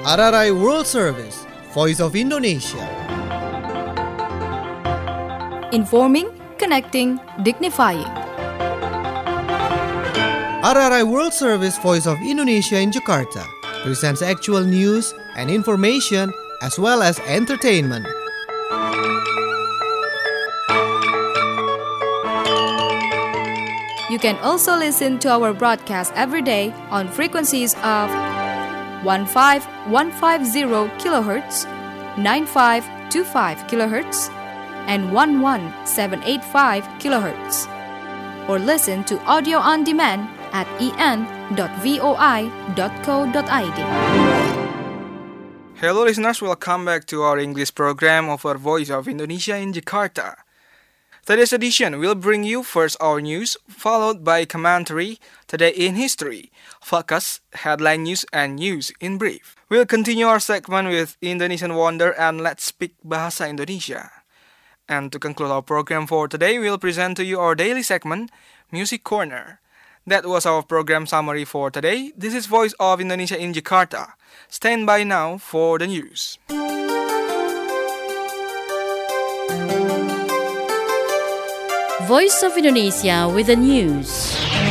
RRI World Service, Voice of Indonesia. Informing, connecting, dignifying. RRI World Service, Voice of Indonesia in Jakarta presents actual news and information as well as entertainment. You can also listen to our broadcast every day on frequencies of 15150 kHz, 9525 kHz, and 11785 kHz. Or listen to audio on demand at en.voi.co.id. Hello listeners, welcome back to our English program of our Voice of Indonesia in Jakarta. Today's edition will bring you first our news, followed by commentary, Today in History, focus, headline news, and news in brief. We'll continue our segment with Indonesian Wonder and Let's Speak Bahasa Indonesia. And to conclude our program for today, we'll present to you our daily segment, Music Corner. That was our program summary for today. This is Voice of Indonesia in Jakarta. Stand by now for the news. Voice of Indonesia with the news.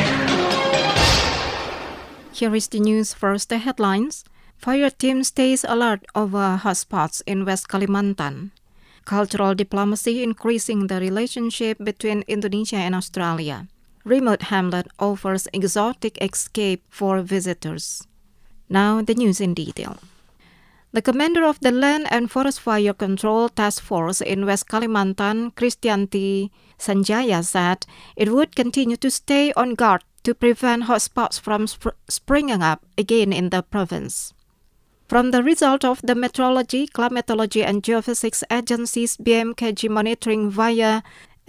Here is the news. First, the headlines. Fire team stays alert over hotspots in West Kalimantan. Cultural diplomacy increasing the relationship between Indonesia and Australia. Remote hamlet offers exotic escape for visitors. Now the news in detail. The commander of the Land and Forest Fire Control Task Force in West Kalimantan, Kristianti Sanjaya, said it would continue to stay on guard to prevent hotspots from springing up again in the province. From the result of the Meteorology, Climatology and Geophysics Agency's BMKG monitoring via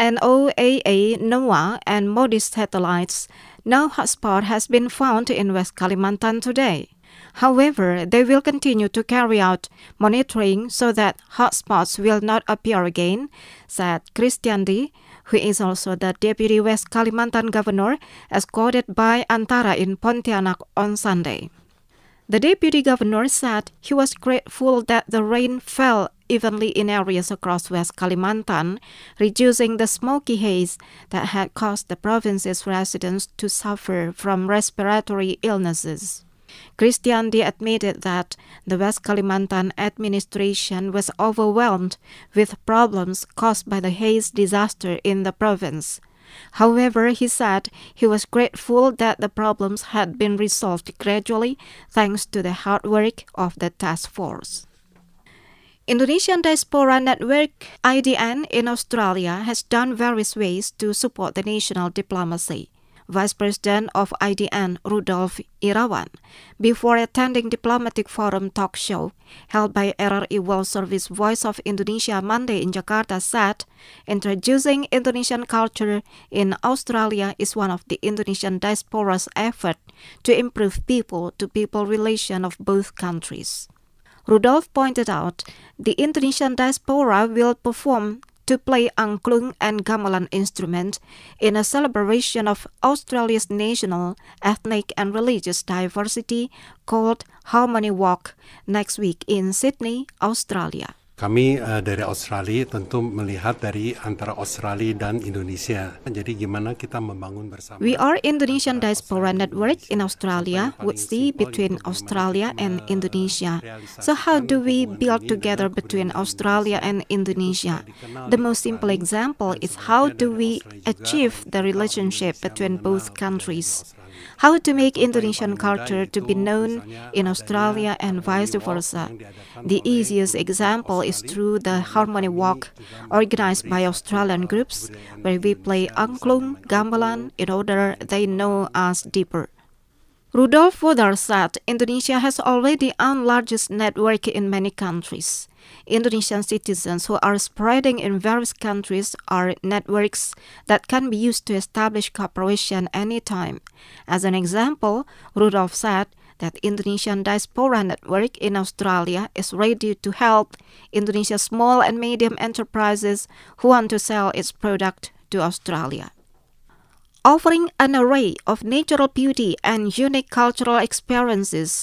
NOAA, NOAA and MODIS satellites, no hotspot has been found in West Kalimantan today. However, they will continue to carry out monitoring so that hotspots will not appear again, said Kristianti, who is also the Deputy West Kalimantan Governor, as quoted by Antara in Pontianak on Sunday. The Deputy Governor said he was grateful that the rain fell evenly in areas across West Kalimantan, reducing the smoky haze that had caused the province's residents to suffer from respiratory illnesses. Kristianti admitted that the West Kalimantan administration was overwhelmed with problems caused by the haze disaster in the province. However, he said he was grateful that the problems had been resolved gradually thanks to the hard work of the task force. Indonesian Diaspora Network IDN in Australia has done various ways to support the national diplomacy. Vice President of IDN Rudolf Irawan, before attending Diplomatic Forum talk show held by RRI World Service Voice of Indonesia Monday in Jakarta, said introducing Indonesian culture in Australia is one of the Indonesian diaspora's effort to improve people-to-people relation of both countries. Rudolf pointed out the Indonesian diaspora will perform to play angklung and gamelan instrument in a celebration of Australia's national, ethnic and religious diversity called Harmony Walk next week in Sydney, Australia. Kami dari Australia tentu melihat dari antara Australia dan Indonesia. Jadi gimana kita membangun bersama. We are Indonesian Diaspora Network in Australia would see between Australia and Indonesia. So how do we build together between Australia and Indonesia? The most simple example is how do we achieve the relationship between both countries? How to make Indonesian culture to be known in Australia and vice versa. The easiest example is through the Harmony Walk, organized by Australian groups, where we play angklung, gamelan, in order they know us deeper. Rudolf further said Indonesia has already the largest network in many countries. Indonesian citizens who are spreading in various countries are networks that can be used to establish cooperation anytime. As an example, Rudolf said that Indonesian Diaspora Network in Australia is ready to help Indonesia's small and medium enterprises who want to sell its product to Australia. Offering an array of natural beauty and unique cultural experiences,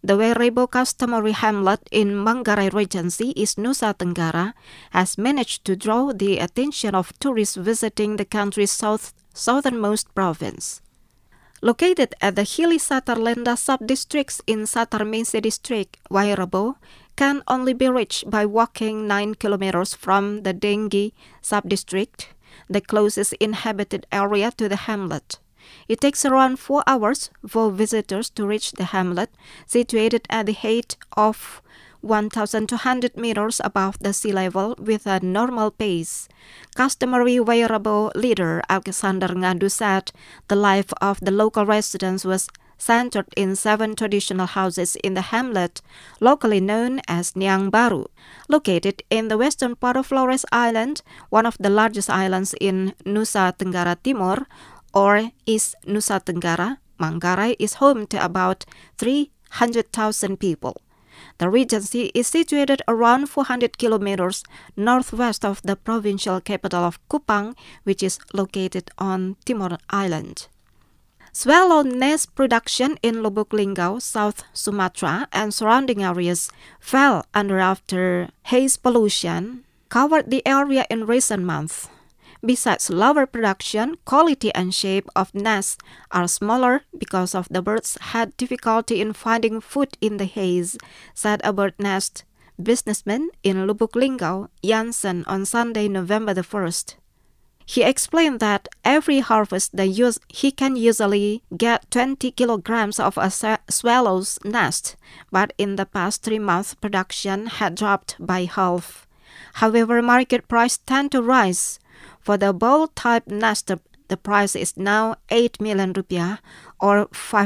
The Wairabo customary hamlet in Manggarai Regency, East Nusa Tenggara, has managed to draw the attention of tourists visiting the country's southernmost province. Located at the hilly Satarlenda sub-districts in Satarmese district, Wairabo can only be reached by walking 9 kilometers from the Denggi sub-district, the closest inhabited area to the hamlet. It takes around 4 hours for visitors to reach the hamlet, situated at the height of 1,200 meters above the sea level with a normal pace. Customary Wairabo leader Alexander Ngadu said the life of the local residents was centered in 7 traditional houses in the hamlet, locally known as Niang Baru. Located in the western part of Flores Island, one of the largest islands in Nusa Tenggara Timur, or East Nusa Tenggara, Manggarai is home to about 300,000 people. The regency is situated around 400 kilometers northwest of the provincial capital of Kupang, which is located on Timor Island. Swallow nest production in Lubuk Linggau, South Sumatra, and surrounding areas fell under after haze pollution covered the area in recent months. Besides lower production, quality and shape of nests are smaller because of the birds had difficulty in finding food in the haze, said a bird nest businessman in Lubuk Linggau, Jansen, on Sunday, November the 1st. He explained that every harvest he can usually get 20 kilograms of a swallow's nest, but in the past 3 months production had dropped by half. However, market price tend to rise. For the bowl-type nest, the price is now 8 million rupiah or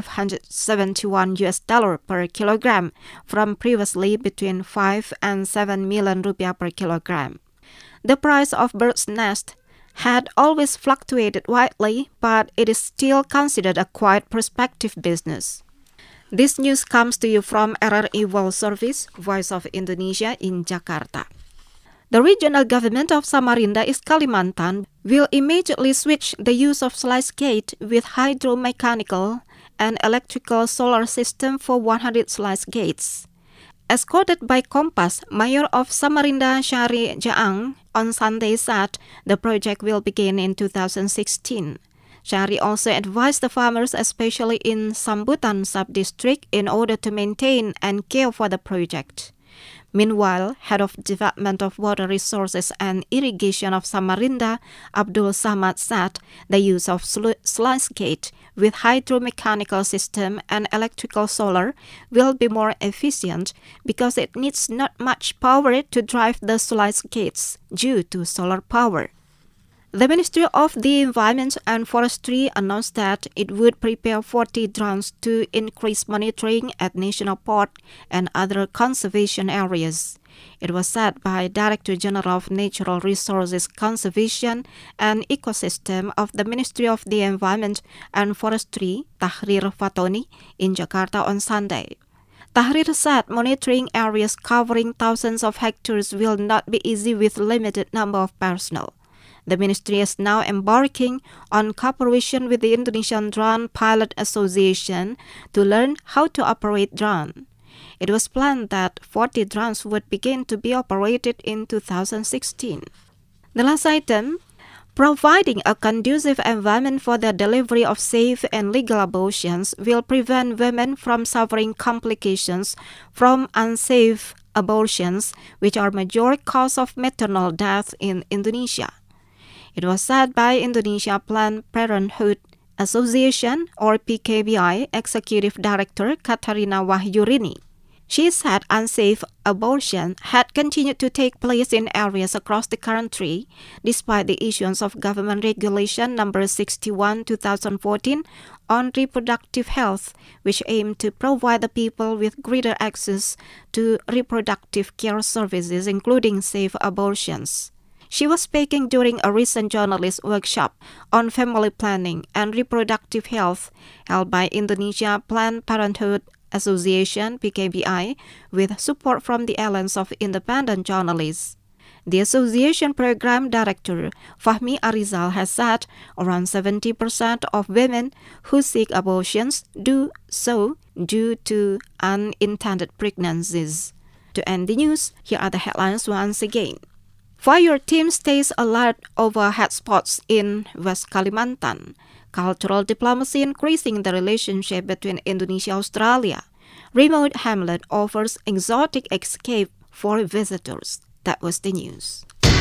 $571 per kilogram, from previously between 5 and 7 million rupiah per kilogram. The price of bird's nest had always fluctuated widely, but it is still considered a quite prospective business. This news comes to you from RRI World Service, Voice of Indonesia in Jakarta. The regional government of Samarinda, East Kalimantan, will immediately switch the use of sluice gate with hydromechanical and electrical solar system for 100 sluice gates. As quoted by Kompas, Mayor of Samarinda Syahri Jaang on Sunday said the project will begin in 2016. Syahri also advised the farmers, especially in Sambutan sub-district, in order to maintain and care for the project. Meanwhile, Head of Development of Water Resources and Irrigation of Samarinda, Abdul Samad, said the use of sluice gate with hydromechanical system and electrical solar will be more efficient because it needs not much power to drive the sluice gates due to solar power. The Ministry of the Environment and Forestry announced that it would prepare 40 drones to increase monitoring at national park and other conservation areas. It was said by Director General of Natural Resources Conservation and Ecosystem of the Ministry of the Environment and Forestry, Tahrir Fatoni, in Jakarta on Sunday. Tahrir said monitoring areas covering thousands of hectares will not be easy with limited number of personnel. The ministry is now embarking on cooperation with the Indonesian Drone Pilot Association to learn how to operate drone. It was planned that 40 drones would begin to be operated in 2016. The last item, providing a conducive environment for the delivery of safe and legal abortions will prevent women from suffering complications from unsafe abortions, which are major cause of maternal death in Indonesia. It was said by Indonesia Planned Parenthood Association, or PKBI, Executive Director Katarina Wahyurini. She said unsafe abortion had continued to take place in areas across the country, despite the issuance of Government Regulation No. 61/2014 on reproductive health, which aimed to provide the people with greater access to reproductive care services, including safe abortions. She was speaking during a recent journalist workshop on family planning and reproductive health held by Indonesia Planned Parenthood Association, PKBI, with support from the Alliance of Independent Journalists. The association program director, Fahmi Arizal, has said around 70% of women who seek abortions do so due to unintended pregnancies. To end the news, here are the headlines once again. Fire team stays alert over hotspots in West Kalimantan. Cultural diplomacy increasing the relationship between Indonesia and Australia. Remote hamlet offers exotic escape for visitors. That was the news.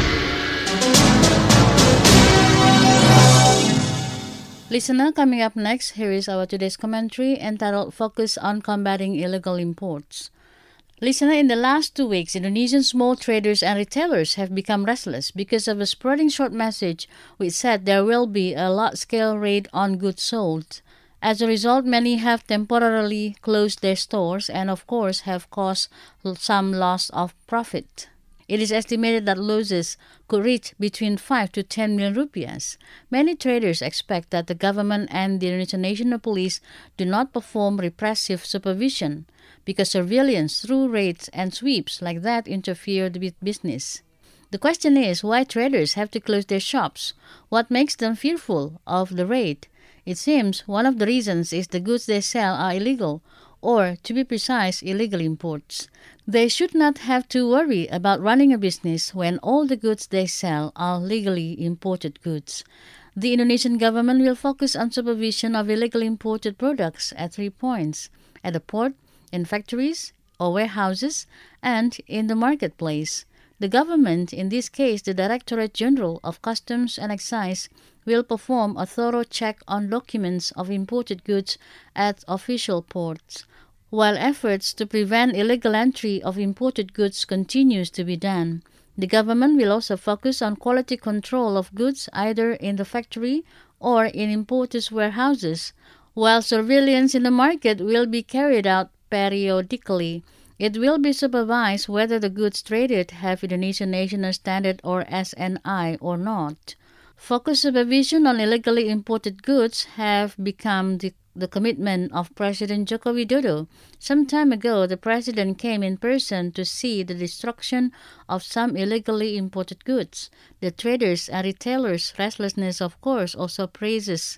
Listener, coming up next, here is our today's commentary entitled Focus on Combating Illegal Imports. Listener, in the last 2 weeks, Indonesian small traders and retailers have become restless because of a spreading short message which said there will be a large-scale raid on goods sold. As a result, many have temporarily closed their stores and, of course, have caused some loss of profit. It is estimated that losses could reach between 5 to 10 million rupiahs. Many traders expect that the government and the Indonesian National Police do not perform repressive supervision because surveillance through raids and sweeps like that interfere with business. The question is why traders have to close their shops. What makes them fearful of the raid? It seems one of the reasons is the goods they sell are illegal, or, to be precise, illegal imports. They should not have to worry about running a business when all the goods they sell are legally imported goods. The Indonesian government will focus on supervision of illegal imported products at 3 points: at the port, in factories or warehouses, and in the marketplace. The government, in this case the Directorate General of Customs and Excise, will perform a thorough check on documents of imported goods at official ports, while efforts to prevent illegal entry of imported goods continues to be done. The government will also focus on quality control of goods either in the factory or in importers' warehouses, while surveillance in the market will be carried out periodically. It will be supervised whether the goods traded have Indonesian National Standard or SNI or not. Focused supervision on illegally imported goods have become the commitment of President Joko Widodo. Some time ago, the president came in person to see the destruction of some illegally imported goods. The traders and retailers' restlessness, of course, also raises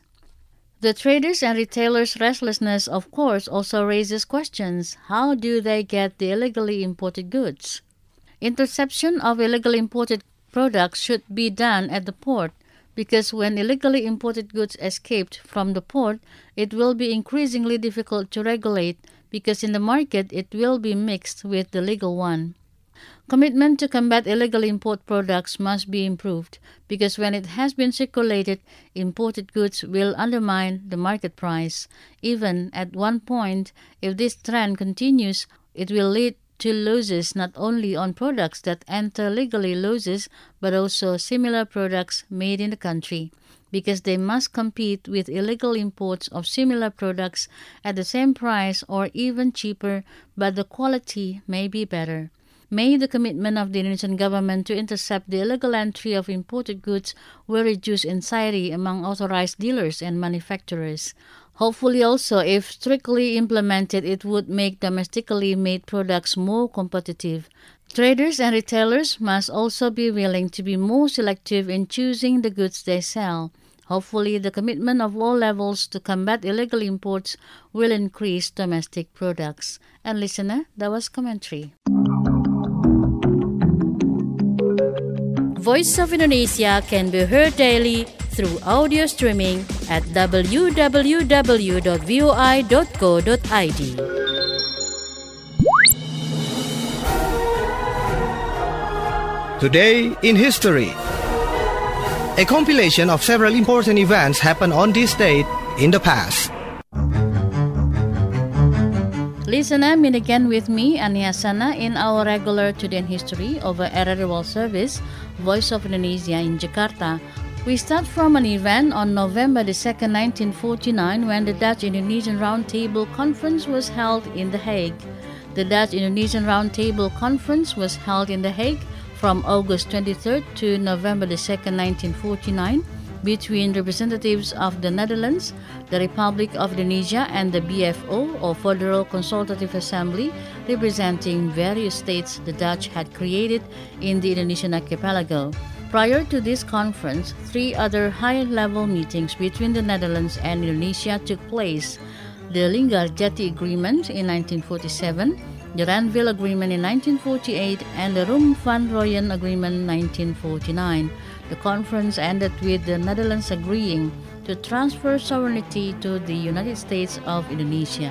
questions. How do they get the illegally imported goods? Interception of illegal imported products should be done at the port, because when illegally imported goods escaped from the port, it will be increasingly difficult to regulate because in the market it will be mixed with the legal one. Commitment to combat illegal import products must be improved because when it has been circulated, imported goods will undermine the market price. Even at one point, if this trend continues, it will lead to losses not only on products that enter legally losses, but also similar products made in the country, because they must compete with illegal imports of similar products at the same price or even cheaper, but the quality may be better. May the commitment of the Indonesian government to intercept the illegal entry of imported goods will reduce anxiety among authorized dealers and manufacturers. Hopefully also, if strictly implemented, it would make domestically made products more competitive. Traders and retailers must also be willing to be more selective in choosing the goods they sell. Hopefully, the commitment of all levels to combat illegal imports will increase domestic products. And listener, that was commentary. Voice of Indonesia can be heard daily through audio streaming at www.voi.co.id. Today in History. A compilation of several important events happened on this date in the past. Listener, meet again with me, Ani Hasana, in our regular Today in History over RRI World Service, Voice of Indonesia in Jakarta. We start from an event on November 2, 1949, when the Dutch-Indonesian Roundtable Conference was held in The Hague. The Dutch-Indonesian Roundtable Conference was held in The Hague from August 23 to November 2, 1949, between representatives of the Netherlands, the Republic of Indonesia, and the BFO, or Federal Consultative Assembly, representing various states the Dutch had created in the Indonesian archipelago. Prior to this conference, 3 other high-level meetings between the Netherlands and Indonesia took place: the Linggarjati Agreement in 1947, the Renville Agreement in 1948, and the Rum van Rooyen Agreement in 1949. The conference ended with the Netherlands agreeing to transfer sovereignty to the United States of Indonesia.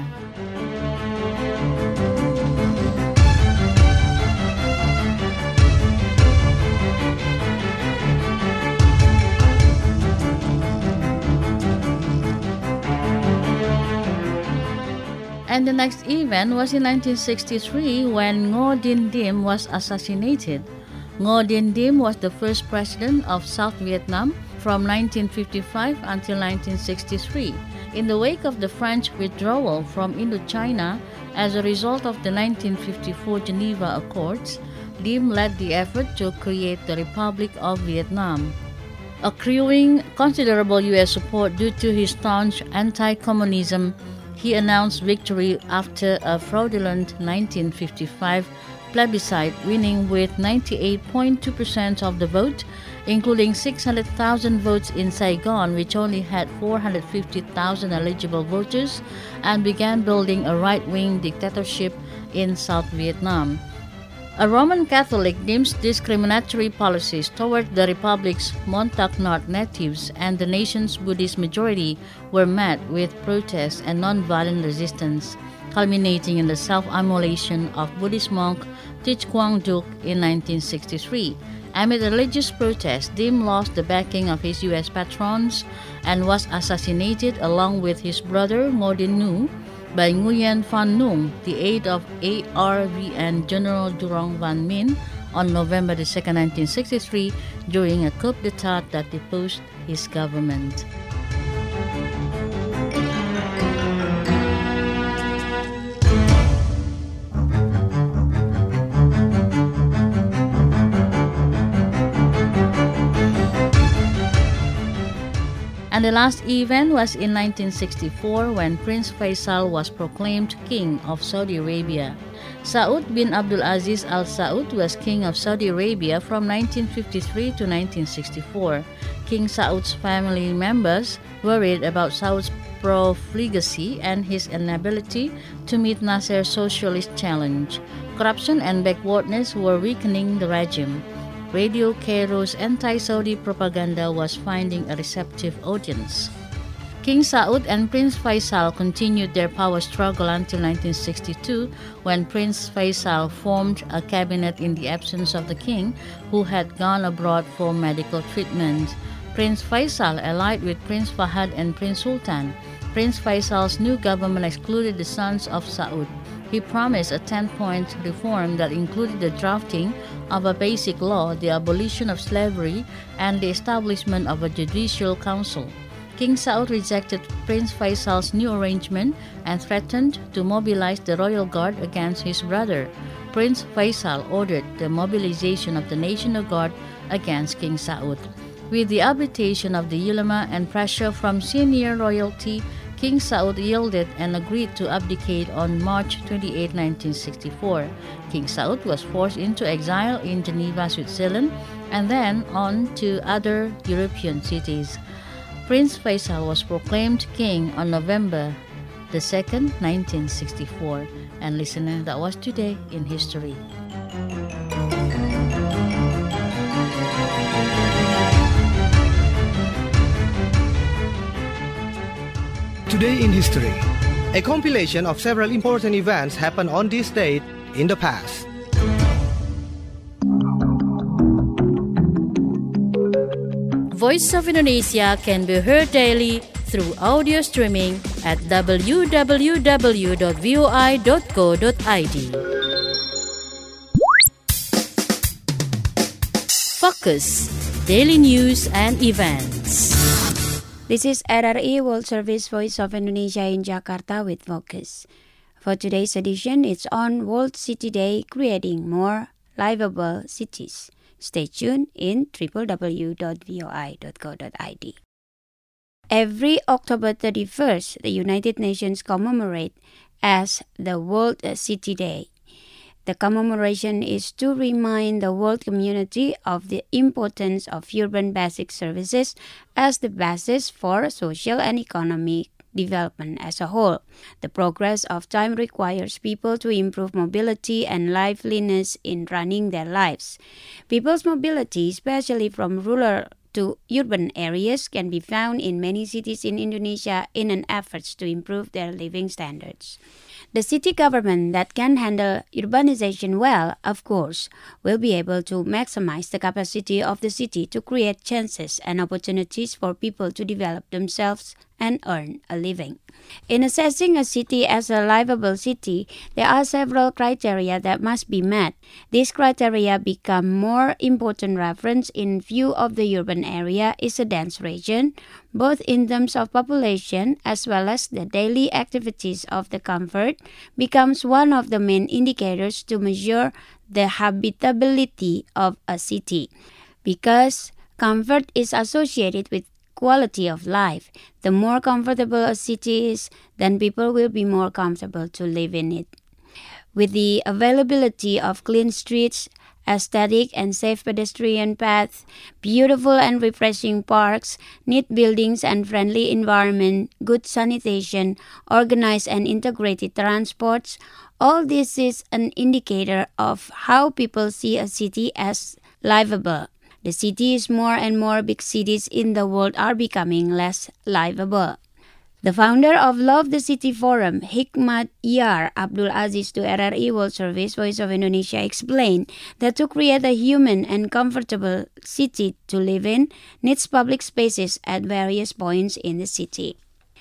And the next event was in 1963 when Ngo Dinh Diem was assassinated. Ngo Dinh Diem was the first president of South Vietnam from 1955 until 1963. In the wake of the French withdrawal from Indochina as a result of the 1954 Geneva Accords, Diem led the effort to create the Republic of Vietnam. Accruing considerable U.S. support due to his staunch anti-communism, he announced victory after a fraudulent 1955 plebiscite, winning with 98.2% of the vote, including 600,000 votes in Saigon, which only had 450,000 eligible voters, and began building a right-wing dictatorship in South Vietnam. A Roman Catholic deems discriminatory policies toward the Republic's Montauk North natives and the nation's Buddhist majority were met with protests and nonviolent resistance, culminating in the self-immolation of Buddhist monk Thich Quang Duc in 1963. Amid religious protests, Diem lost the backing of his U.S. patrons and was assassinated along with his brother Ngo Dinh Nhu by Nguyen Van Nung, the aide of ARVN General Durong Van Minh, on November 2, 1963, during a coup d'etat that deposed his government. And the last event was in 1964 when Prince Faisal was proclaimed King of Saudi Arabia. Saud bin Abdul Aziz Al Saud was King of Saudi Arabia from 1953 to 1964. King Saud's family members worried about Saud's profligacy and his inability to meet Nasser's socialist challenge. Corruption and backwardness were weakening the regime. Radio Cairo's anti-Saudi propaganda was finding a receptive audience. King Saud and Prince Faisal continued their power struggle until 1962, when Prince Faisal formed a cabinet in the absence of the king, who had gone abroad for medical treatment. Prince Faisal allied with Prince Fahad and Prince Sultan. Prince Faisal's new government excluded the sons of Saud. He promised a 10-point reform that included the drafting of a basic law, the abolition of slavery, and the establishment of a judicial council. King Saud rejected Prince Faisal's new arrangement and threatened to mobilize the royal guard against his brother. Prince Faisal ordered the mobilization of the National Guard against King Saud. With the arbitration of the ulama and pressure from senior royalty, King Saud yielded and agreed to abdicate on March 28, 1964. King Saud was forced into exile in Geneva, Switzerland, and then on to other European cities. Prince Faisal was proclaimed king on November 2, 1964. And listener, that was Today in History. Today in History, a compilation of several important events happened on this date in the past. Voice of Indonesia can be heard daily through audio streaming at www.voi.co.id. Focus, daily news and events. This is RRI World Service Voice of Indonesia in Jakarta with Focus. For today's edition, it's on World City Day, creating more livable cities. Stay tuned in www.voi.co.id. Every October 31st, the United Nations commemorate as the World City Day. The commemoration is to remind the world community of the importance of urban basic services as the basis for social and economic development as a whole. The progress of time requires people to improve mobility and liveliness in running their lives. People's mobility, especially from rural to urban areas, can be found in many cities in Indonesia in an effort to improve their living standards. The city government that can handle urbanization well, of course, will be able to maximize the capacity of the city to create chances and opportunities for people to develop themselves and earn a living. In assessing a city as a livable city, there are several criteria that must be met. These criteria become more important reference in view of the urban area is a dense region, both in terms of population as well as the daily activities of the comfort, becomes one of the main indicators to measure the habitability of a city. Because comfort is associated with quality of life. The more comfortable a city is, then people will be more comfortable to live in it. With the availability of clean streets, aesthetic and safe pedestrian paths, beautiful and refreshing parks, neat buildings and friendly environment, good sanitation, organized and integrated transports, all this is an indicator of how people see a city as livable. The cities, more and more big cities in the world, are becoming less livable. The founder of Love the City Forum, Hikmatyar Abdul Aziz, to RRI World Service Voice of Indonesia, explained that to create a human and comfortable city to live in needs public spaces at various points in the city.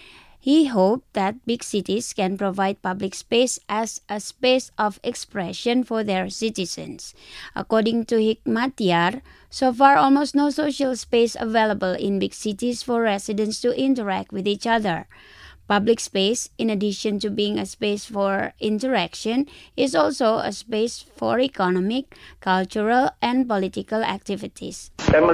He hoped that big cities can provide public space as a space of expression for their citizens. According to Hikmatyar, so far almost no social space available in big cities for residents to interact with each other. Public space, in addition to being a space for interaction, is also a space for economic, cultural, and political activities.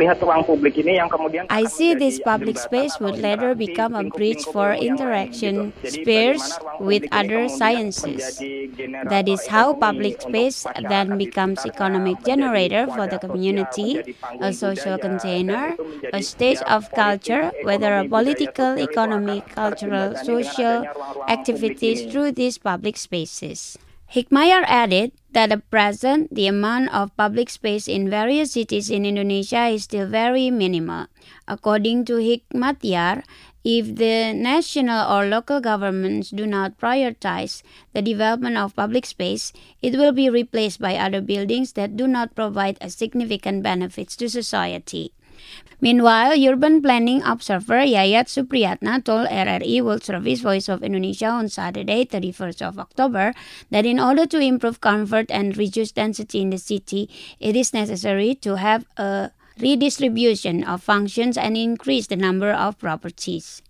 I see this public space would later become a bridge for interaction spheres with other sciences. That is how public space then becomes economic generator for the community, a social container, a stage of culture, whether a political, economic, cultural, social activities through these public spaces. Hikmatyar added that at present, the amount of public space in various cities in Indonesia is still very minimal. According to Hikmatyar, if the national or local governments do not prioritize the development of public space, it will be replaced by other buildings that do not provide a significant benefits to society. Meanwhile, urban planning observer Yayat Supriyatna told RRI World Service Voice of Indonesia on Saturday, 31st of October, that in order to improve comfort and reduce density in the city, it is necessary to have a redistribution of functions and increase the number of properties.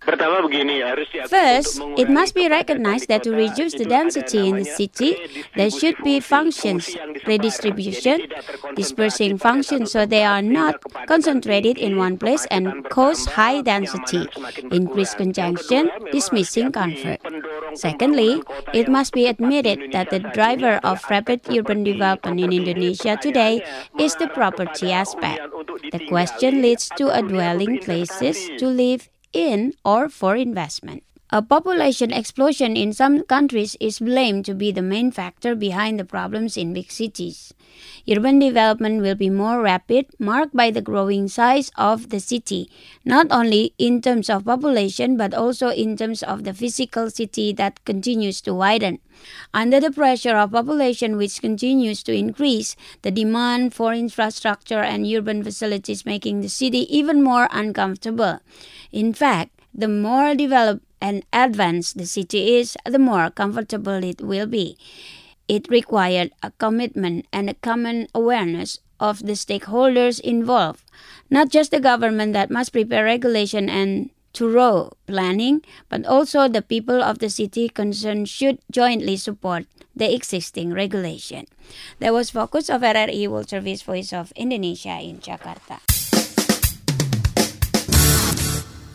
First, it must be recognized that to reduce the density in the city, there should be functions redistribution, dispersing functions so they are not concentrated in one place and cause high density, increase congestion, dismissing comfort. Secondly, it must be admitted that the driver of rapid urban development in Indonesia today is the property aspect. The question leads to a dwelling places to live in or for investment. A population explosion in some countries is blamed to be the main factor behind the problems in big cities. Urban development will be more rapid, marked by the growing size of the city, not only in terms of population but also in terms of the physical city that continues to widen. Under the pressure of population which continues to increase, the demand for infrastructure and urban facilities making the city even more uncomfortable. In fact, the more developed and advanced the city is, the more comfortable it will be. It required a commitment and a common awareness of the stakeholders involved, not just the government that must prepare regulation and thorough planning, but also the people of the city concerned should jointly support the existing regulation. That was focus of RRI World Service Voice of Indonesia in Jakarta.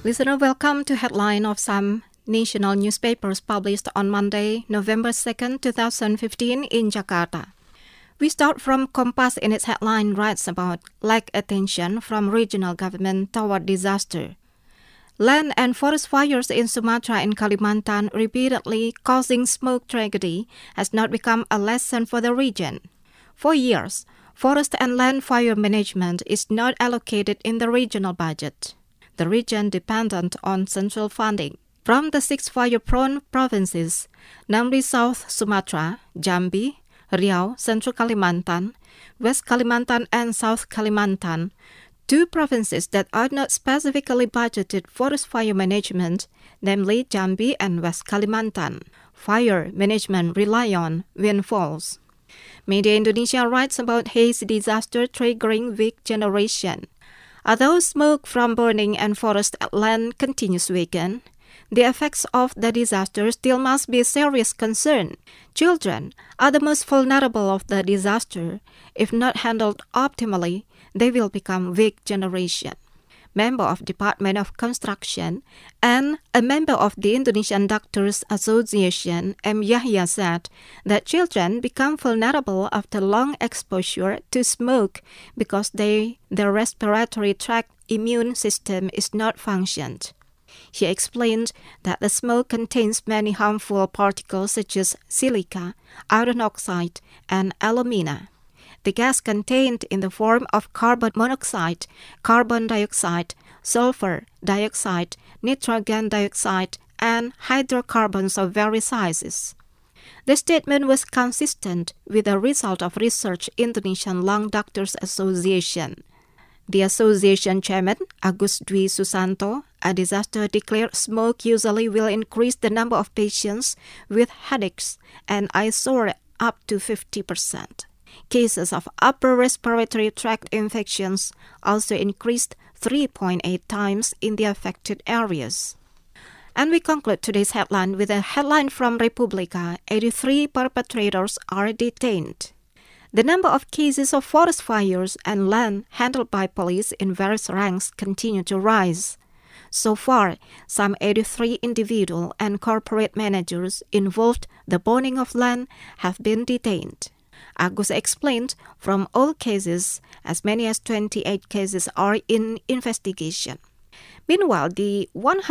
Listener, welcome to headline of some national newspapers published on Monday, November 2nd, 2015 in Jakarta. We start from Kompas in its headline writes about lack attention from regional government toward disaster. Land and forest fires in Sumatra and Kalimantan repeatedly causing smoke tragedy has not become a lesson for the region. For years, forest and land fire management is not allocated in the regional budget. The region dependent on central funding from the 6 fire-prone provinces, namely South Sumatra, Jambi, Riau, Central Kalimantan, West Kalimantan, and South Kalimantan, 2 provinces that are not specifically budgeted forest fire management, namely Jambi and West Kalimantan. Fire management rely on windfalls. Media Indonesia writes about haze disaster triggering weak generation. Although smoke from burning and forest land continues to weaken, the effects of the disaster still must be a serious concern. Children are the most vulnerable of the disaster. If not handled optimally, they will become weak generation. Member of Department of Construction and a member of the Indonesian Doctors Association, M. Yahya, said that children become vulnerable after long exposure to smoke because their respiratory tract immune system is not functioned. He explained that the smoke contains many harmful particles such as silica, iron oxide, and alumina. The gas contained in the form of carbon monoxide, carbon dioxide, sulfur dioxide, nitrogen dioxide, and hydrocarbons of various sizes. The statement was consistent with the result of research Indonesian Lung Doctors Association. The association chairman, Agus Dwi Susanto, a disaster declared smoke usually will increase the number of patients with headaches and eyesore up to 50%. Cases of upper respiratory tract infections also increased 3.8 times in the affected areas. And we conclude today's headline with a headline from Republika: 83 perpetrators are detained. The number of cases of forest fires and land handled by police in various ranks continue to rise. So far, some 83 individual and corporate managers involved in the burning of land have been detained. Agus explained from all cases, as many as 28 cases are in investigation. Meanwhile, the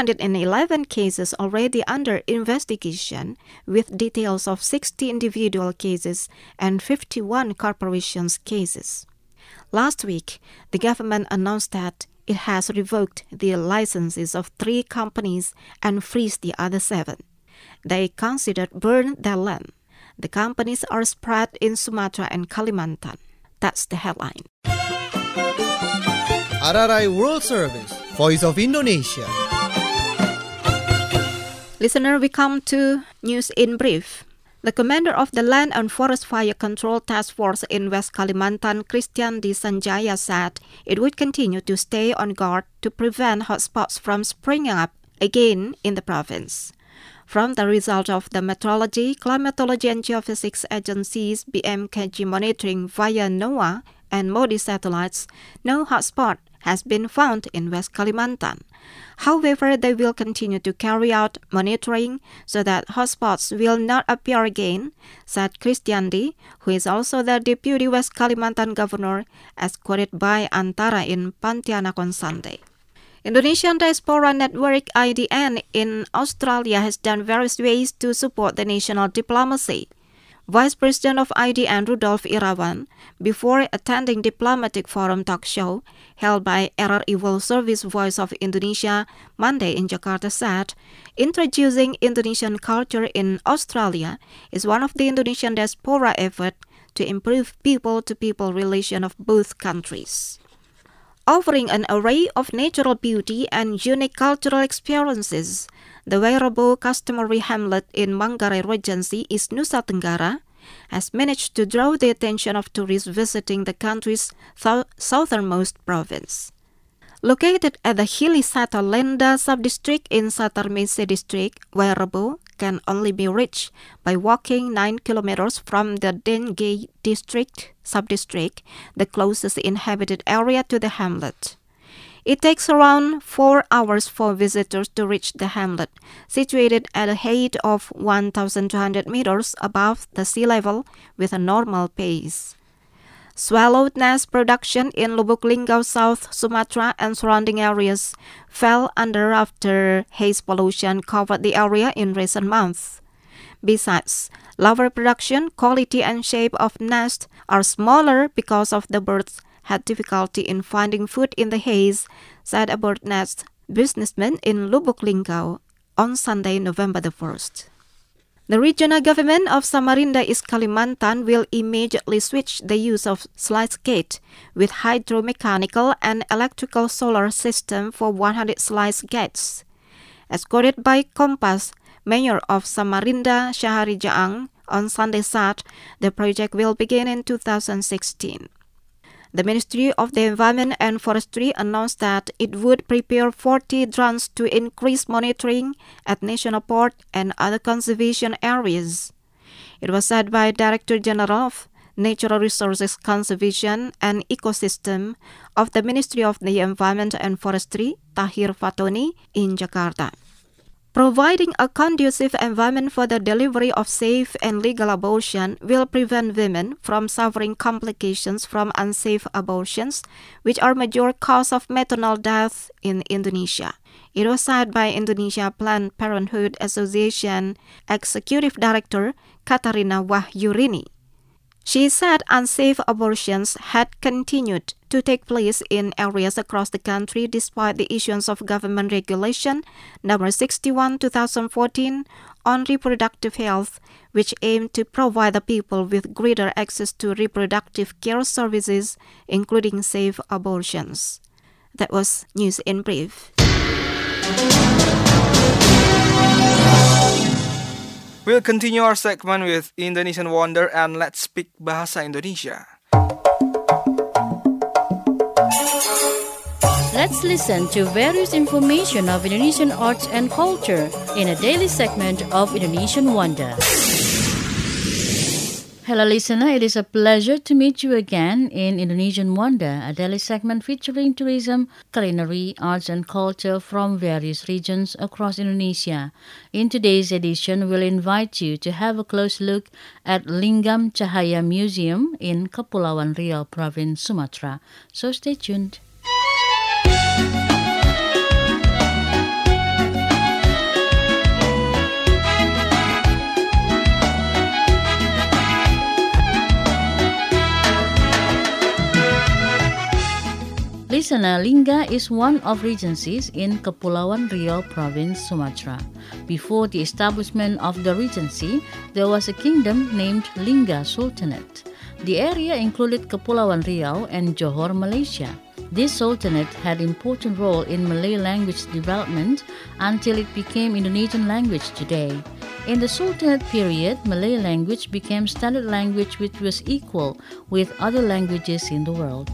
111 cases already under investigation, with details of 60 individual cases and 51 corporations cases. Last week, the government announced that it has revoked the licenses of 3 companies and freezed the other 7. They considered burn their land. The companies are spread in Sumatra and Kalimantan. That's the headline. RRI World Service, Voice of Indonesia. Listener, we come to news in brief. The commander of the Land and Forest Fire Control Task Force in West Kalimantan, Kristiandi Sanjaya, said it would continue to stay on guard to prevent hotspots from springing up again in the province. From the result of the Meteorology, Climatology and Geophysics Agency's BMKG monitoring via NOAA and MODI satellites, no hotspot has been found in West Kalimantan. However, they will continue to carry out monitoring so that hotspots will not appear again, said Kristiandi, who is also the Deputy West Kalimantan Governor, as quoted by Antara in Pontianak on Sunday. Indonesian Diaspora Network IDN in Australia has done various ways to support the national diplomacy. Vice President of IDN Rudolf Irawan, before attending Diplomatic Forum talk show held by RRI World Service Voice of Indonesia Monday in Jakarta, said, introducing Indonesian culture in Australia is one of the Indonesian diaspora effort to improve people-to-people relation of both countries. Offering an array of natural beauty and unique cultural experiences, the Wairabo customary hamlet in Manggarai Regency, East Nusa Tenggara, has managed to draw the attention of tourists visiting the country's southernmost province. Located at the hilly Satalenda sub-district in Satarmese district, Wairabo can only be reached by walking 9 kilometers from the Dengge district sub-district, the closest inhabited area to the hamlet. It takes around 4 hours for visitors to reach the hamlet, situated at a height of 1,200 meters above the sea level with a normal pace. Swallow nest production in Lubuk Linggau, South Sumatra and surrounding areas fell under after haze pollution covered the area in recent months. Besides, larval production, quality and shape of nest are smaller because of the birds had difficulty in finding food in the haze, said a bird nest businessman in Lubuk Linggau on Sunday, November the 1st. The regional government of Samarinda East Kalimantan will immediately switch the use of sluice gate with hydromechanical and electrical solar system for 100 sluice gates. As quoted by Kompas, Mayor of Samarinda Syahari Jaang on Sunday said the project will begin in 2016. The Ministry of the Environment and Forestry announced that it would prepare 40 drones to increase monitoring at national park and other conservation areas. It was said by Director General of Natural Resources Conservation and Ecosystem of the Ministry of the Environment and Forestry, Tahir Fatoni, in Jakarta. Providing a conducive environment for the delivery of safe and legal abortion will prevent women from suffering complications from unsafe abortions, which are major cause of maternal death in Indonesia. It was said by Indonesia Planned Parenthood Association Executive Director Katarina Wahyurini. She said unsafe abortions had continued to take place in areas across the country despite the issuance of government regulation number 61/2014 on reproductive health, which aimed to provide the people with greater access to reproductive care services, including safe abortions. That was News in Brief. We'll continue our segment with Indonesian Wonder and Let's Speak Bahasa Indonesia. Let's listen to various information of Indonesian arts and culture in a daily segment of Indonesian Wonder. Hello listener, it is a pleasure to meet you again in Indonesian Wonder, a daily segment featuring tourism, culinary, arts and culture from various regions across Indonesia. In today's edition, we'll invite you to have a close look at Lingam Cahaya Museum in Kepulauan Riau Province, Sumatra. So stay tuned. Listener, Lingga is one of regencies in Kepulauan Riau Province, Sumatra. Before the establishment of the regency, there was a kingdom named Lingga Sultanate. The area included Kepulauan Riau and Johor, Malaysia. This sultanate had an important role in Malay language development until it became Indonesian language today. In the Sultanate period, Malay language became standard language which was equal with other languages in the world.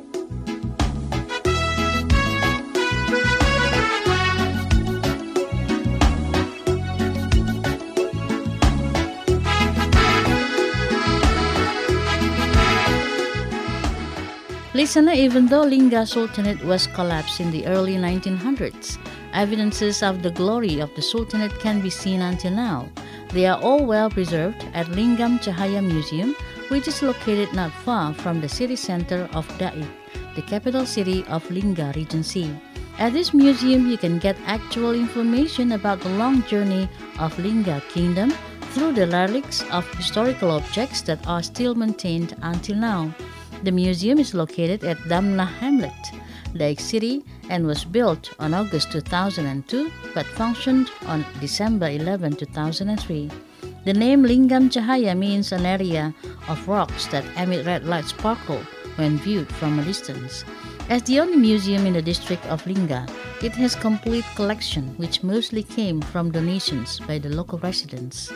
Listener, even though Lingga Sultanate was collapsed in the early 1900s, evidences of the glory of the Sultanate can be seen until now. They are all well preserved at Lingam Cahaya Museum, which is located not far from the city center of Daik, the capital city of Lingga Regency. At this museum, you can get actual information about the long journey of Lingga Kingdom through the relics of historical objects that are still maintained until now. The museum is located at Damnah Hamlet, Daik City, and was built on August 2002 but functioned on December 11, 2003. The name Lingam Cahaya means an area of rocks that emit red light sparkle when viewed from a distance. As the only museum in the district of Lingga, it has complete collection which mostly came from donations by the local residents.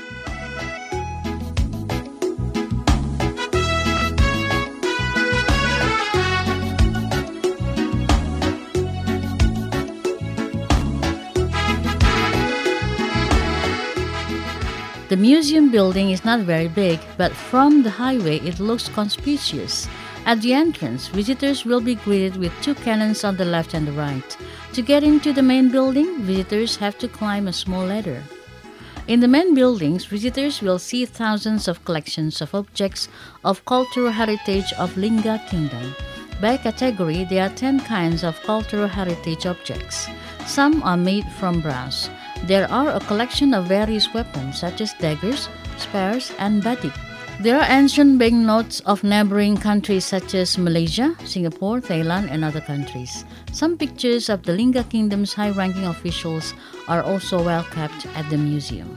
The museum building is not very big, but from the highway it looks conspicuous. At the entrance, visitors will be greeted with two cannons on the left and the right. To get into the main building, visitors have to climb a small ladder. In the main buildings, visitors will see thousands of collections of objects of cultural heritage of Lingga Kingdom. By category, there are 10 kinds of cultural heritage objects. Some are made from brass. There are a collection of various weapons such as daggers, spears, and batik. There are ancient banknotes of neighboring countries such as Malaysia, Singapore, Thailand, and other countries. Some pictures of the Lingga Kingdom's high-ranking officials are also well kept at the museum.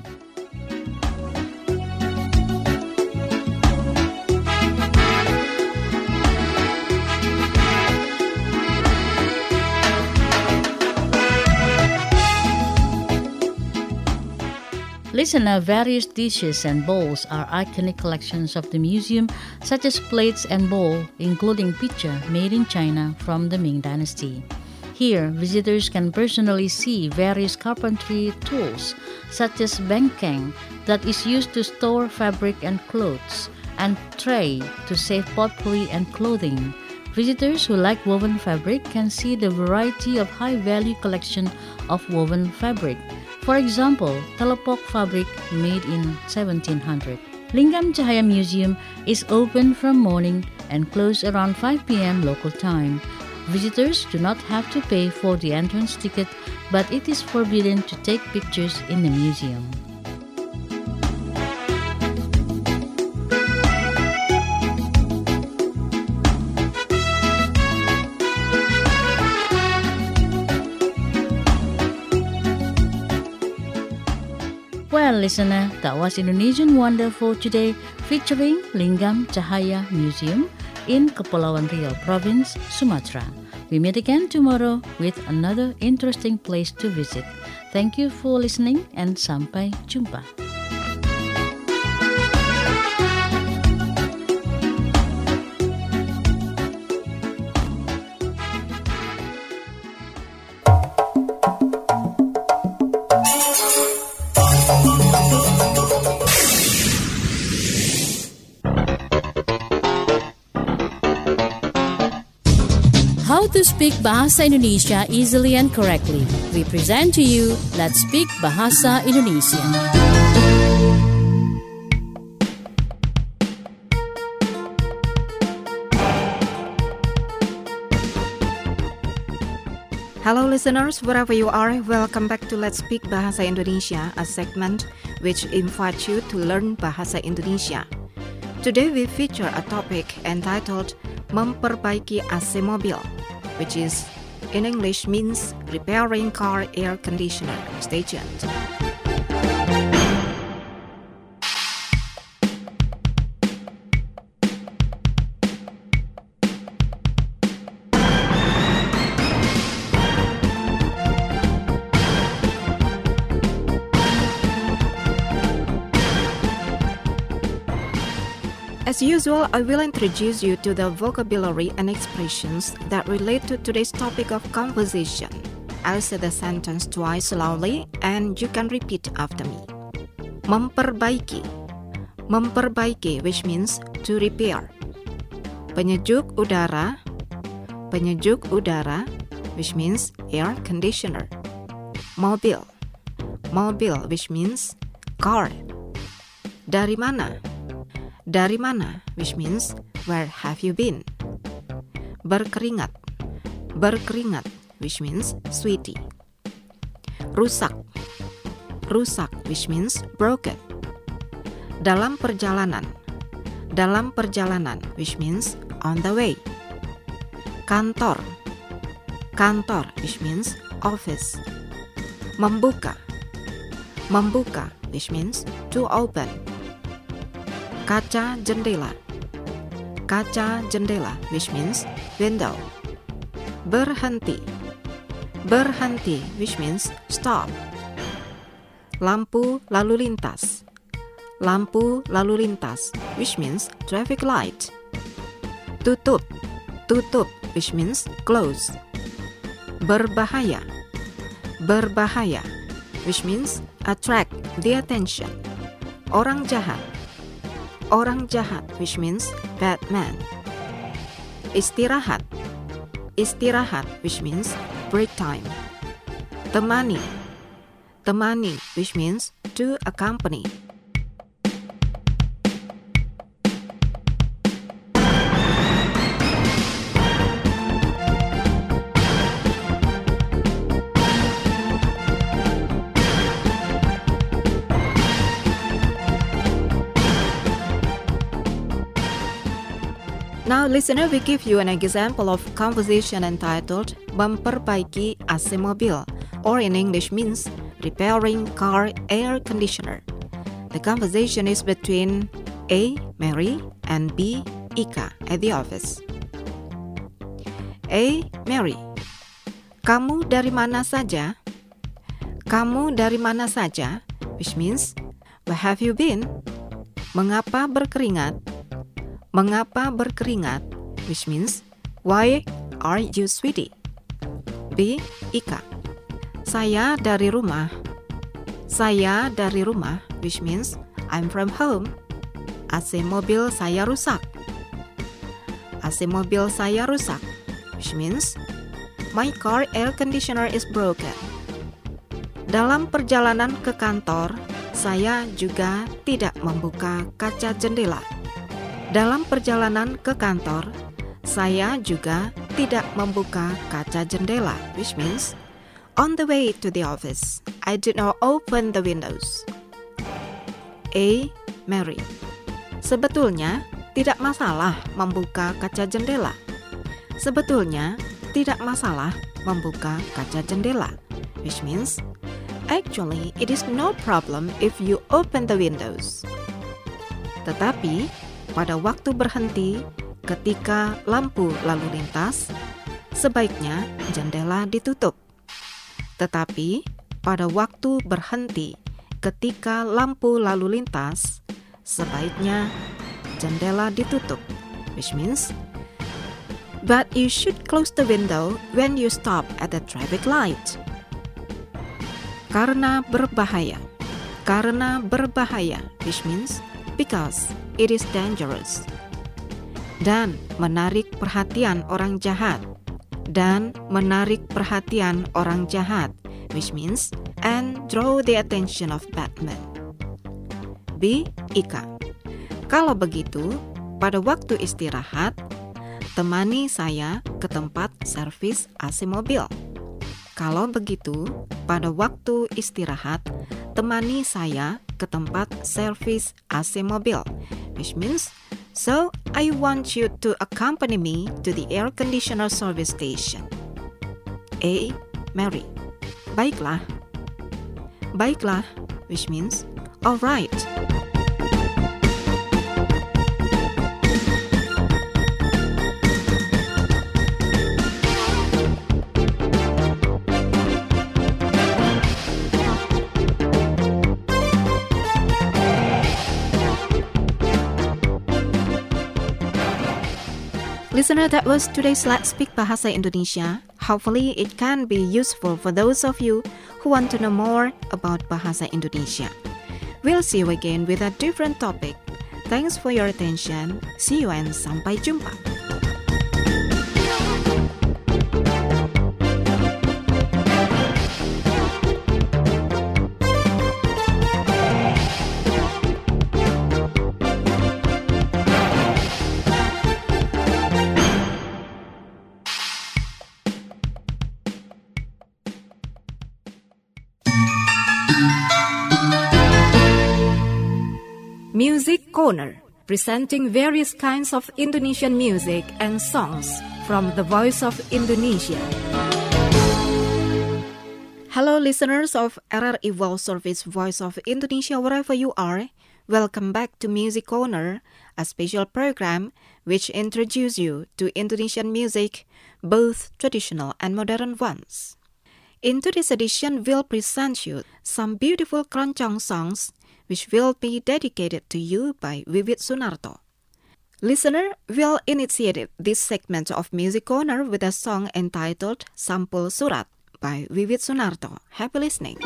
Listener, various dishes and bowls are iconic collections of the museum, such as plates and bowls, including pitcher made in China from the Ming Dynasty. Here, visitors can personally see various carpentry tools, such as bengkeng, that is used to store fabric and clothes, and tray to save potpourri and clothing. Visitors who like woven fabric can see the variety of high-value collection of woven fabric. For example, Telepok fabric made in 1700. Lingam Cahaya Museum is open from morning and closed around 5 p.m. local time. Visitors do not have to pay for the entrance ticket, but it is forbidden to take pictures in the museum. Well, listener, that was Indonesian Wonder for today, featuring Lingam Cahaya Museum in Kepulauan Riau Province, Sumatra. We meet again tomorrow with another interesting place to visit. Thank you for listening and sampai jumpa. How to speak Bahasa Indonesia easily and correctly. We present to you Let's Speak Bahasa Indonesia. Hello listeners, wherever you are, welcome back to Let's Speak Bahasa Indonesia, a segment which invites you to learn Bahasa Indonesia. Today we feature a topic entitled Memperbaiki AC mobil, which is in English means repairing car air conditioner. Stay tuned. As usual, I will introduce you to the vocabulary and expressions that relate to today's topic of conversation. I'll say the sentence twice slowly and you can repeat after me. Memperbaiki. Memperbaiki, which means to repair. Penyejuk udara. Penyejuk udara, which means air conditioner. Mobil. Mobil, which means car. Dari mana? Dari mana, which means where have you been? Berkeringat. Berkeringat, which means sweetie. Rusak. Rusak, which means broken. Dalam perjalanan. Dalam perjalanan, which means on the way. Kantor. Kantor, which means office. Membuka. Membuka, which means to open. Kaca jendela. Kaca jendela, which means window. Berhenti. Berhenti, which means stop. Lampu lalu lintas. Lampu lalu lintas, which means traffic light. Tutup. Tutup, which means close. Berbahaya. Berbahaya, which means attract the attention. Orang jahat. Orang jahat, which means bad man. Istirahat. Istirahat, which means break time. Temani. Temani, which means to accompany. Now, listener, we give you an example of conversation entitled Memperbaiki AC mobil, or in English means repairing car air conditioner. The conversation is between A. Mary and B. Ika at the office. A. Mary, kamu dari mana saja? Kamu dari mana saja, which means where have you been? Mengapa berkeringat? Mengapa berkeringat, which means why are you sweaty? B. Ika, saya dari rumah. Saya dari rumah, which means I'm from home. AC mobil saya rusak. AC mobil saya rusak, which means my car air conditioner is broken. Dalam perjalanan ke kantor, saya juga tidak membuka kaca jendela. Dalam perjalanan ke kantor, saya juga tidak membuka kaca jendela, which means on the way to the office, I did not open the windows. A. Mary, sebetulnya tidak masalah membuka kaca jendela. Sebetulnya tidak masalah membuka kaca jendela, which means actually it is no problem if you open the windows. Tetapi pada waktu berhenti ketika lampu lalu lintas, sebaiknya jendela ditutup. Tetapi pada waktu berhenti ketika lampu lalu lintas, sebaiknya jendela ditutup, which means but you should close the window when you stop at the traffic light. Karena berbahaya. Karena berbahaya, which means because it is dangerous. Dan menarik perhatian orang jahat. Dan menarik perhatian orang jahat, which means and draw the attention of Batman. B. Ika, kalau begitu, pada waktu istirahat, temani saya ke tempat servis AC mobil. Kalau begitu, pada waktu istirahat, temani saya ke tempat servis AC mobil, which means, so I want you to accompany me to the air conditioner service station. A. Mary, baiklah. Baiklah, which means, all right. Listener, that was today's Let's Speak Bahasa Indonesia. Hopefully, it can be useful for those of you who want to know more about Bahasa Indonesia. We'll see you again with a different topic. Thanks for your attention. See you and sampai jumpa. Music Corner, presenting various kinds of Indonesian music and songs from the Voice of Indonesia. Hello listeners of RRI World Service Voice of Indonesia wherever you are. Welcome back to Music Corner, a special program which introduces you to Indonesian music, both traditional and modern ones. In today's edition, we'll present you some beautiful keroncong songs which will be dedicated to you by Wiwit Sunarto. Listener, we'll initiate this segment of Music Corner with a song entitled Sampul Surat by Wiwit Sunarto. Happy listening.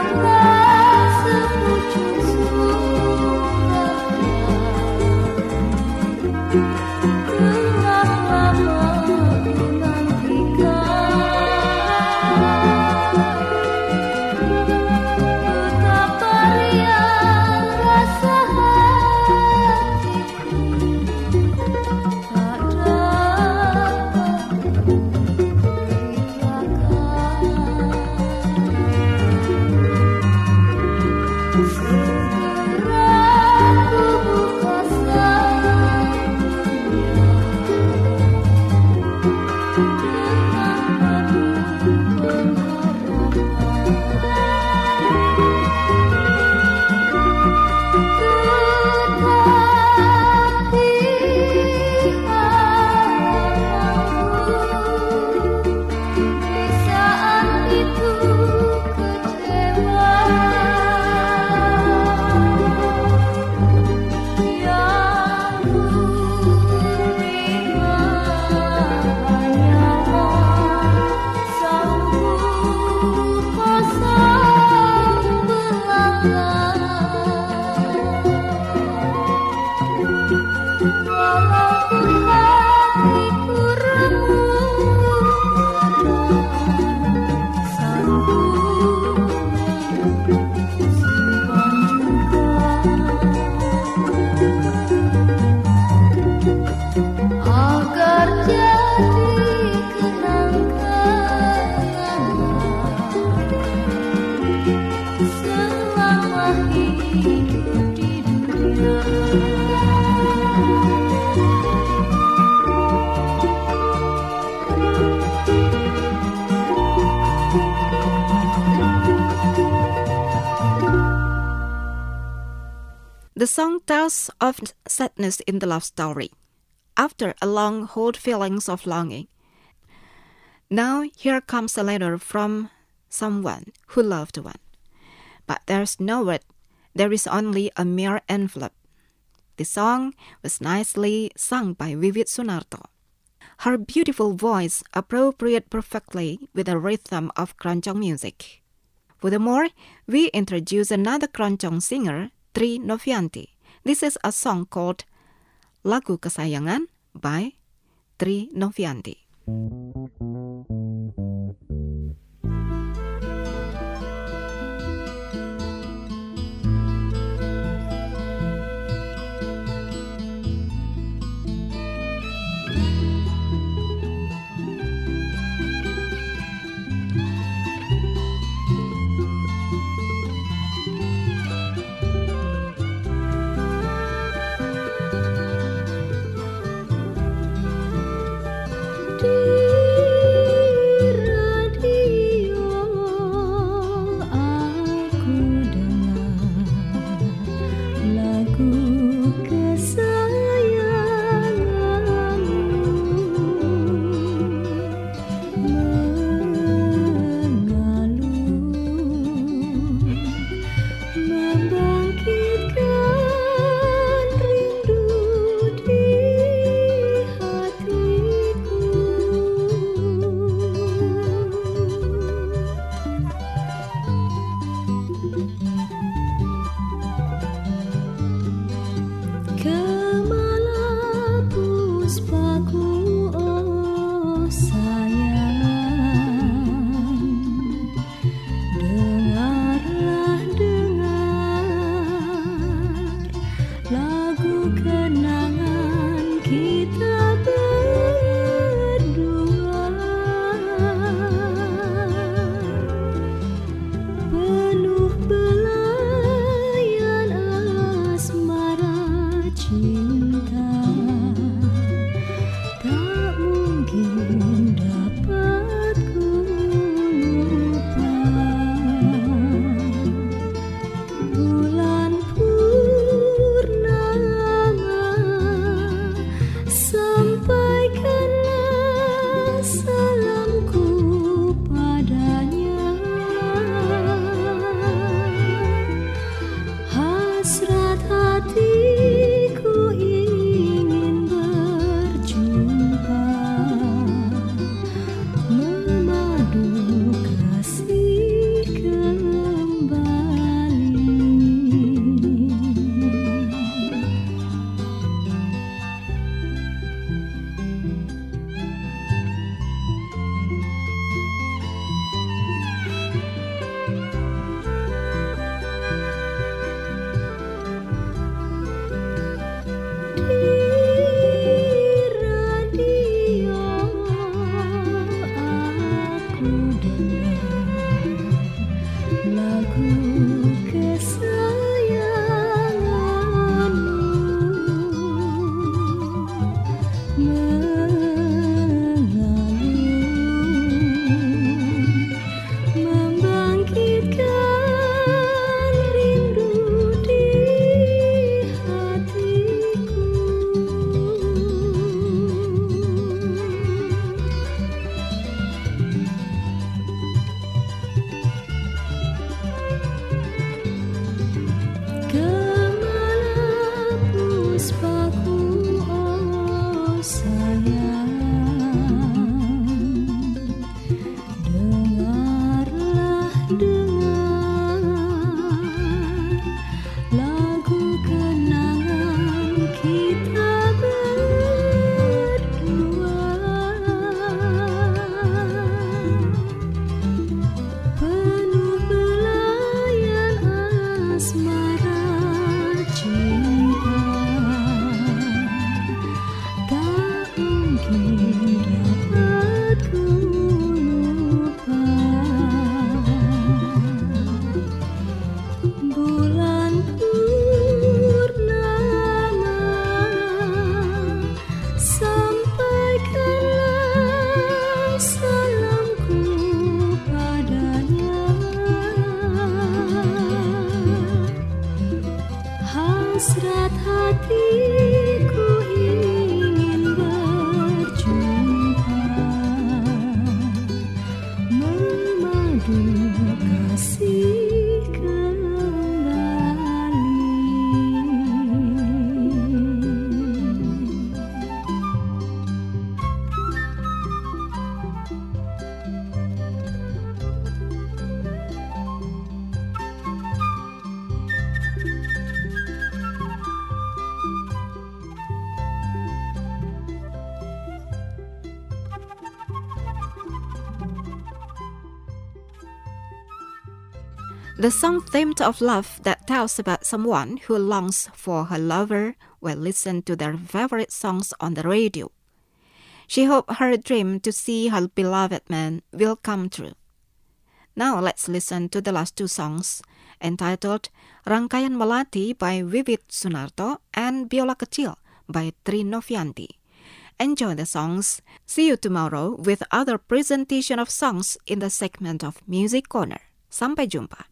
The song tells of sadness in the love story, after a long hold feelings of longing. Now here comes a letter from someone who loved one. But there's no word, there is only a mere envelope. The song was nicely sung by Vivit Sunarto. Her beautiful voice appropriated perfectly with the rhythm of keroncong music. Furthermore, we introduce another keroncong singer, Tri Novianti. This is a song called Lagu Kesayangan by Tri Novianti. Di The song themed of love that tells about someone who longs for her lover will listen to their favorite songs on the radio. She hoped her dream to see her beloved man will come true. Now let's listen to the last two songs, entitled Rangkaian Melati by Wiwit Sunarto and Biola Kecil by Tri Novianti. Enjoy the songs. See you tomorrow with other presentation of songs in the segment of Music Corner. Sampai jumpa.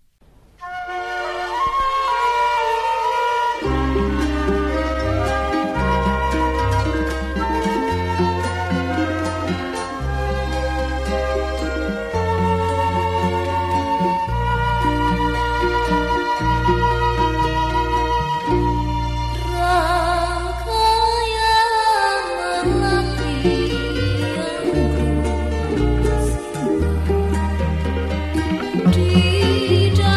Di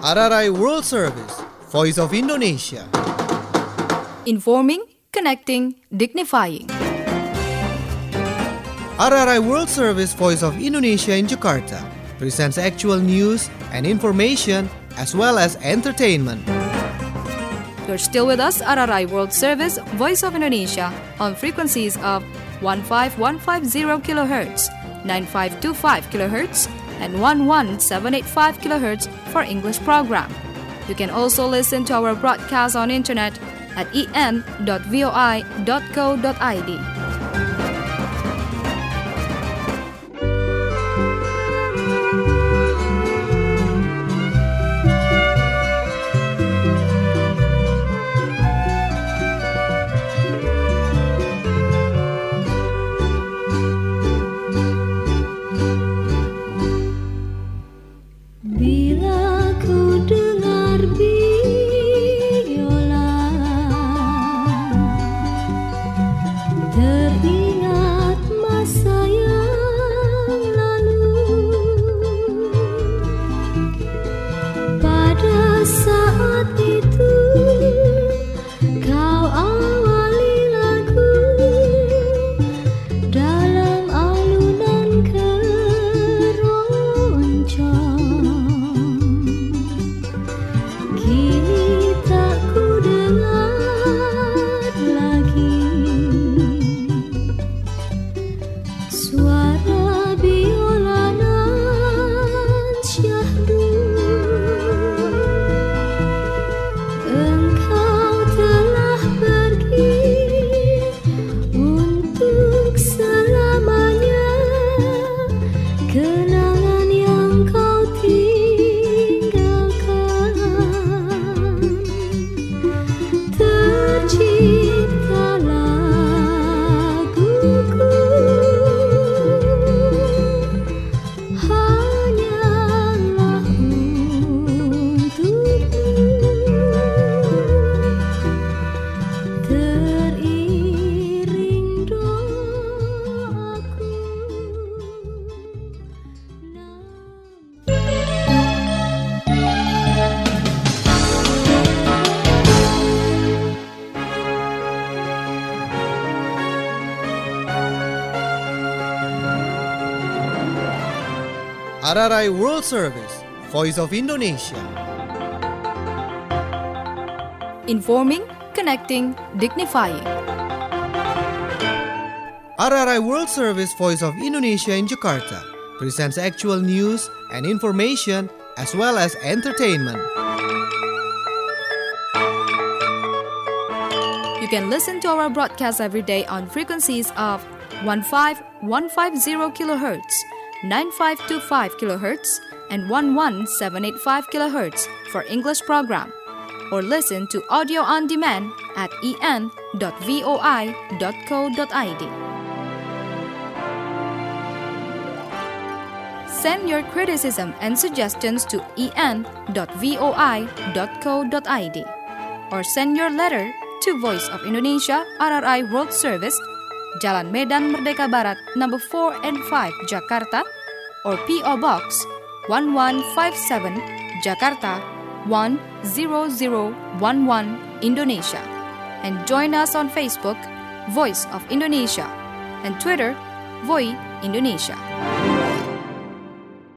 RRI World Service, Voice of Indonesia. Informing, connecting, dignifying. RRI World Service, Voice of Indonesia in Jakarta presents actual news and information as well as entertainment. You're still with us, RRI World Service, Voice of Indonesia, on frequencies of 15150 kHz, 9525 kHz, and 11785 kHz for English program. You can also listen to our broadcast on internet at en.voi.co.id. RRI World Service, Voice of Indonesia. Informing, connecting, dignifying. RRI World Service, Voice of Indonesia in Jakarta presents actual news and information as well as entertainment. You can listen to our broadcast every day on frequencies of 15150 kHz, 9525 kHz, and 11785 kHz for English program, or listen to audio on demand at en.voi.co.id. Send your criticism and suggestions to en.voi.co.id, or send your letter to Voice of Indonesia, RRI World Service, Jalan Medan Merdeka Barat, number 4 and 5, Jakarta, or P.O. Box 1157, Jakarta 10011, Indonesia. And join us on Facebook, Voice of Indonesia, and Twitter, Voi Indonesia.